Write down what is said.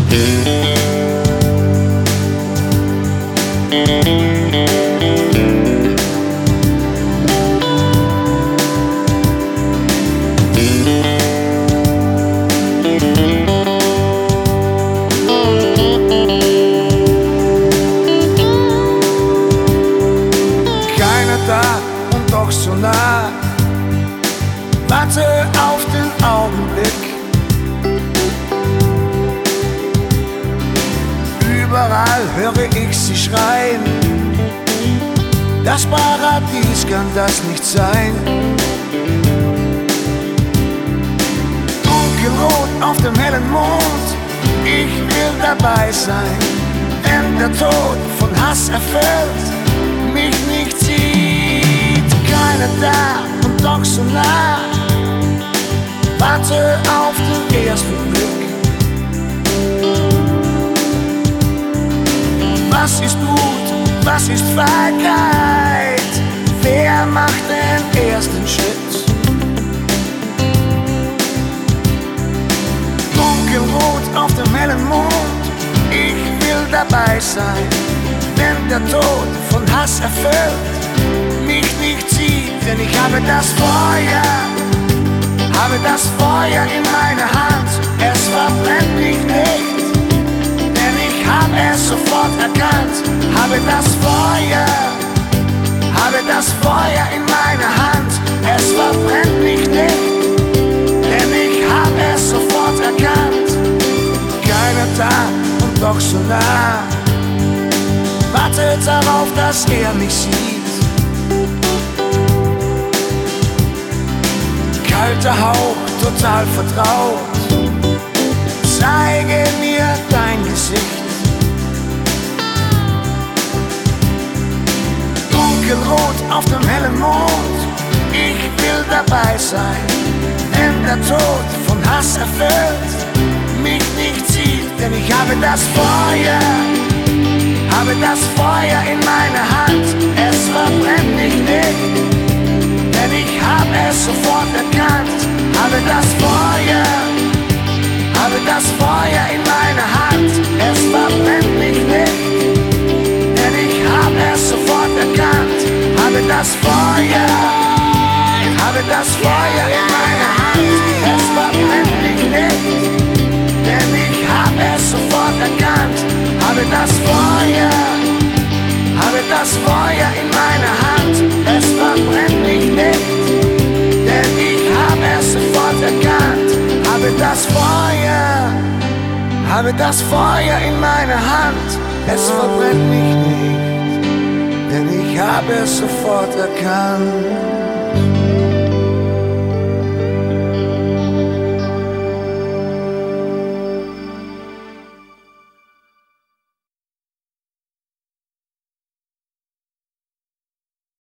Da und doch so nah, warte auf den Augenblick. Überall höre ich sie schreien, das Paradies kann das nicht sein. Dunkelrot auf dem hellen Mond, ich will dabei sein, wenn der Tod von Hass erfüllt mich nicht sieht. Keiner da und doch so nah, warte auf den ersten Blick. Was ist Mut, was ist Feigheit? Wer macht den ersten Schritt? Dunkelrot auf dem hellen Mond, ich will dabei sein, wenn der Tod von Hass erfüllt mich nicht sieht. Denn ich habe das Feuer in meiner Hand, es verbrennt mich nicht, denn ich habe es sofort erkannt. Habe das Feuer in meiner Hand, es verbrennt mich nicht, denn ich habe es sofort erkannt. Keiner da und doch so nah, wartet darauf, dass er mich sieht. Kalter Hauch, total vertraut, zeige mir dein Gesicht. Dunkelrot auf dem hellen Mond, ich will dabei sein, wenn der Tod von Hass erfüllt mich nicht sieht. Denn ich habe das Feuer in meiner Hand, es verbrennt mich nicht, denn ich habe es sofort erkannt. Habe das Feuer in meiner Hand, es verbrennt mich nicht, denn ich habe es sofort erkannt. Habe das Feuer in meiner Hand, es verbrennt mich nicht, denn ich habe es sofort erkannt. Habe das Feuer in meiner Hand, es verbrennt mich nicht, denn ich habe es sofort erkannt. Habe das Feuer in meiner Hand, es verbrennt mich nicht, denn ich habe es sofort erkannt.